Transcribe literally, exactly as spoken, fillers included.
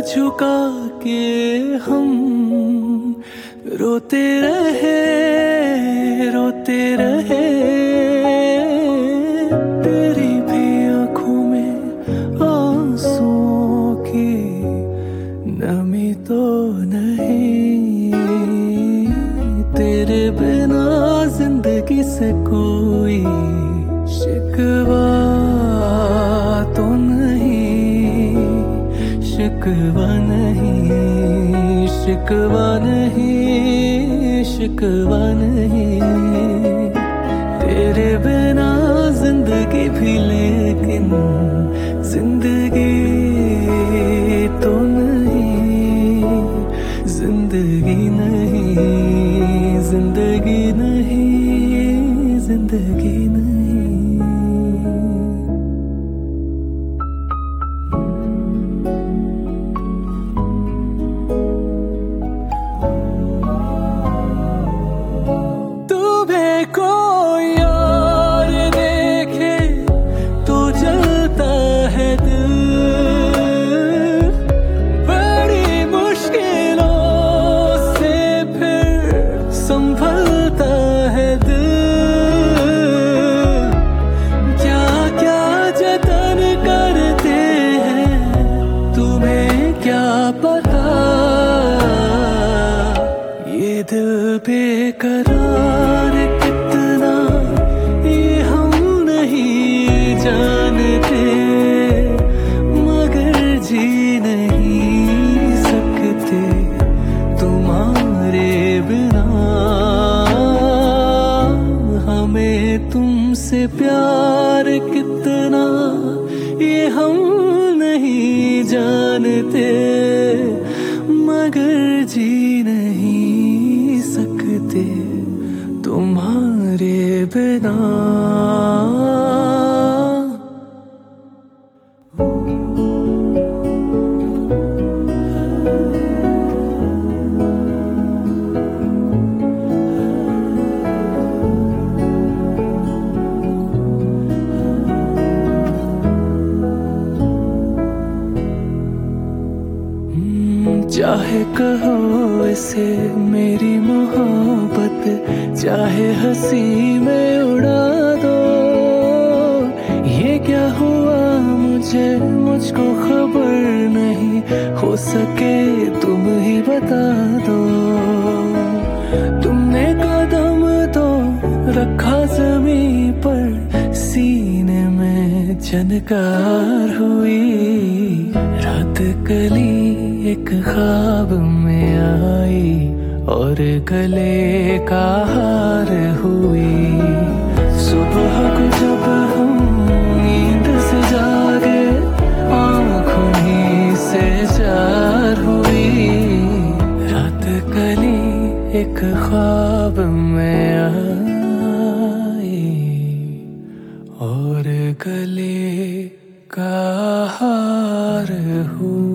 झुका के हम रोते रहे रोते रहे। तेरी भी आंखों में आंसुओं की नमी तो नहीं। तेरे बिना जिंदगी से कोई शिकवा तो नहीं, शिकवा नहीं, शिकवा नहीं, शिकवा नहीं। तेरे बिना जिंदगी भी लेकिन जिंदगी तो नहीं, जिंदगी नहीं, जिंदगी नहीं, जिंदगी नहीं। कोई यार देखे तो जलता है दिल, बड़ी मुश्किलों से फिर संभलता है दिल। क्या क्या जतन करते हैं तुम्हें क्या पता, ये दिल बेकरार कितना ये हम नहीं जानते, मगर जी नहीं सकते तुम्हारे बिना। हमें तुमसे प्यार कितना ये हम नहीं जानते, मगर जी नहीं सकते तुम्हारे बिना। चाहे कहो इसे मेरी मोहब्बत, चाहे हंसी में उड़ा दो। ये क्या हुआ मुझे मुझको खबर नहीं, हो सके तुम ही बता दो। तुमने कदम तो रखा जमीन पर, सीने में झनकार हुई। रात कली एक ख्वाब में आई और गले का हार हुई। सुबह को जब हम नींद से जागे, आँखों ही से जार हुई। रात कली एक ख्वाब में आई और गले का हार हुई।